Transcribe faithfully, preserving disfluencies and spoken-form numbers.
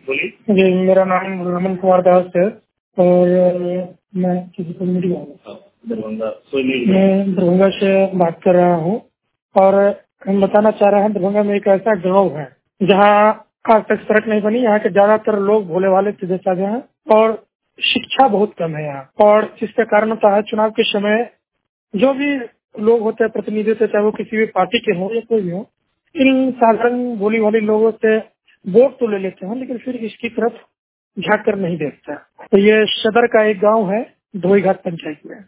जी, मेरा नाम रमन कुमार दास है और मैं किसी को मीडिया हूँ। मैं दरभंगा से बात कर रहा हूँ और हम बताना चाह रहे हैं दरभंगा में एक ऐसा गांव है जहाँ आज तक सड़क नहीं बनी। यहाँ के ज्यादातर लोग भोले वाले सीधे साधे हैं और शिक्षा बहुत कम है यहाँ, और जिसके कारण होता है चुनाव के समय जो भी लोग होते हैं प्रतिनिधि होते, चाहे वो किसी भी पार्टी के हो या कोई भी हो, इन साधारण भोली भाली लोगों से वोट तो ले लेते हैं लेकिन फिर इसकी तरफ झाँक कर नहीं देखते। तो ये सदर का एक गांव है धोईघाट पंचायत में।